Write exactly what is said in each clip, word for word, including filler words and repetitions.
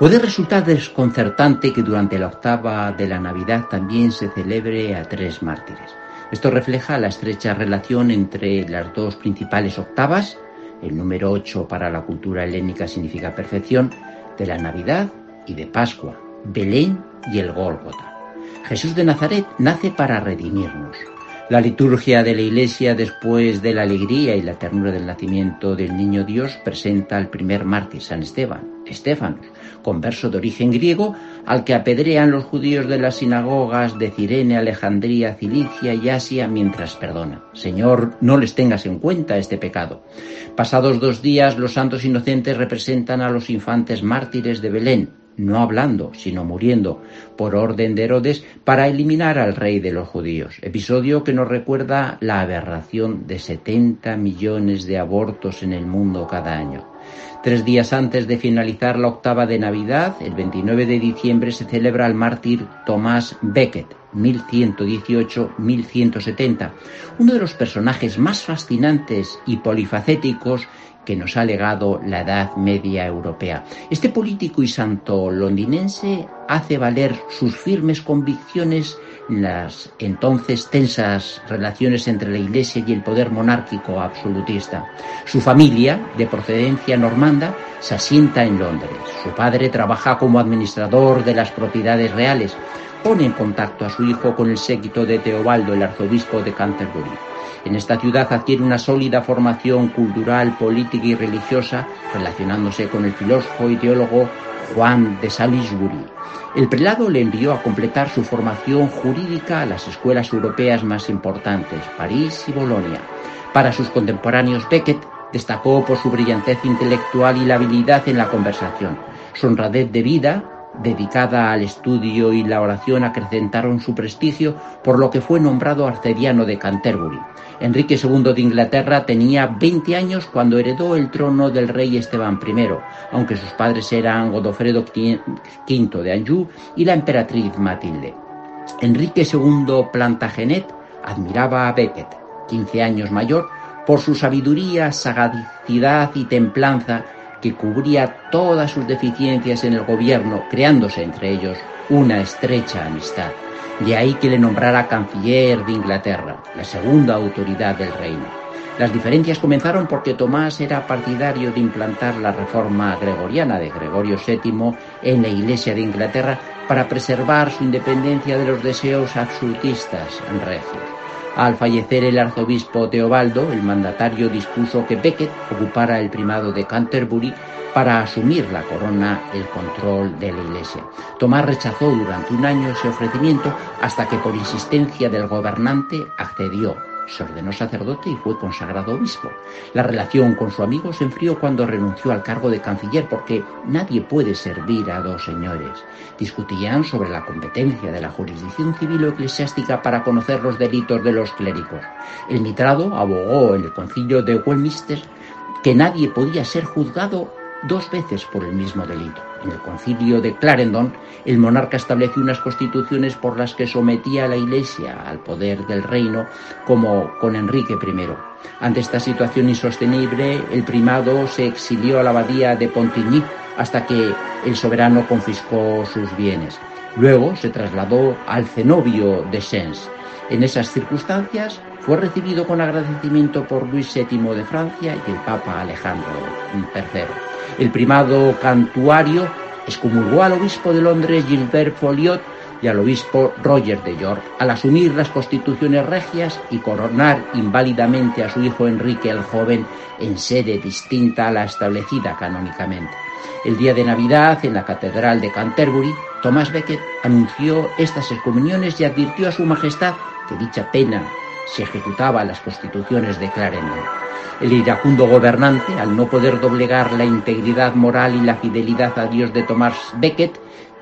Puede resultar desconcertante que durante la octava de la Navidad también se celebre a tres mártires. Esto refleja la estrecha relación entre las dos principales octavas, el número ocho para la cultura helénica significa perfección, de la Navidad y de Pascua, Belén y el Gólgota. Jesús de Nazaret nace para redimirnos. La liturgia de la Iglesia, después de la alegría y la ternura del nacimiento del Niño Dios, presenta al primer mártir, San Esteban, Estéfanos, converso de origen griego, al que apedrean los judíos de las sinagogas de Cirene, Alejandría, Cilicia y Asia mientras perdona. Señor, no les tengas en cuenta este pecado. Pasados dos días, los santos inocentes representan a los infantes mártires de Belén, no hablando, sino muriendo, por orden de Herodes, para eliminar al rey de los judíos. Episodio que nos recuerda la aberración de setenta millones de abortos en el mundo cada año. Tres días antes de finalizar la octava de Navidad, el veintinueve de diciembre, se celebra el mártir Tomás Becket, mil ciento dieciocho a mil ciento setenta, uno de los personajes más fascinantes y polifacéticos que nos ha legado la Edad Media europea. Este político y santo londinense hace valer sus firmes convicciones en las entonces tensas relaciones entre la Iglesia y el poder monárquico absolutista. Su familia, de procedencia normanda, se asienta en Londres. Su padre trabaja como administrador de las propiedades reales. Pone en contacto a su hijo con el séquito de Teobaldo, el arzobispo de Canterbury. En esta ciudad adquiere una sólida formación cultural, política y religiosa, relacionándose con el filósofo y teólogo Juan de Salisbury. El prelado le envió a completar su formación jurídica a las escuelas europeas más importantes, París y Bolonia. Para sus contemporáneos, Becket destacó por su brillantez intelectual y la habilidad en la conversación. Su honradez de vida, dedicada al estudio y la oración, acrecentaron su prestigio, por lo que fue nombrado arcediano de Canterbury. Enrique segundo de Inglaterra tenía veinte años cuando heredó el trono del rey Esteban primero, aunque sus padres eran Godofredo quinto de Anjou y la emperatriz Matilde. Enrique segundo Plantagenet admiraba a Becket, quince años mayor, por su sabiduría, sagacidad y templanza, que cubría todas sus deficiencias en el gobierno, creándose entre ellos una estrecha amistad. De ahí que le nombrara canciller de Inglaterra, la segunda autoridad del reino. Las diferencias comenzaron porque Tomás era partidario de implantar la reforma gregoriana de Gregorio séptimo en la Iglesia de Inglaterra para preservar su independencia de los deseos absolutistas regios. Al fallecer el arzobispo Teobaldo, el mandatario dispuso que Becket ocupara el primado de Canterbury para asumir la corona el control de la Iglesia. Tomás rechazó durante un año ese ofrecimiento hasta que por insistencia del gobernante accedió. Se ordenó sacerdote y fue consagrado obispo. La relación con su amigo se enfrió cuando renunció al cargo de canciller, porque nadie puede servir a dos señores. Discutían sobre la competencia de la jurisdicción civil o eclesiástica para conocer los delitos de los clérigos. El mitrado abogó en el concilio de Westminster que nadie podía ser juzgado dos veces por el mismo delito. En el concilio de Clarendon, el monarca estableció unas constituciones por las que sometía a la Iglesia al poder del reino, como con Enrique primero. Ante esta situación insostenible, el primado se exilió a la abadía de Pontigny hasta que el soberano confiscó sus bienes. Luego se trasladó al cenobio de Sens. En esas circunstancias fue recibido con agradecimiento por Luis séptimo de Francia y el Papa Alejandro tercero. El primado cantuario excomulgó al obispo de Londres Gilbert Folliot y al obispo Roger de York al asumir las constituciones regias y coronar inválidamente a su hijo Enrique el Joven en sede distinta a la establecida canónicamente. El día de Navidad, en la catedral de Canterbury, Tomás Becket anunció estas excomuniones y advirtió a su majestad que dicha pena se ejecutaba las constituciones de Clarendon. El iracundo gobernante, al no poder doblegar la integridad moral y la fidelidad a Dios de Tomás Becket,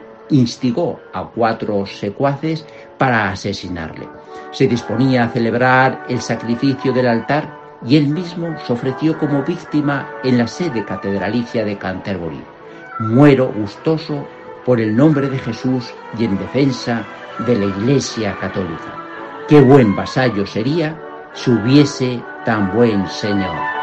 instigó a cuatro secuaces para asesinarle. Se disponía a celebrar el sacrificio del altar y él mismo se ofreció como víctima en la sede catedralicia de Canterbury. Muero gustoso por el nombre de Jesús y en defensa de la Iglesia católica. Qué buen vasallo sería si hubiese tan buen señor.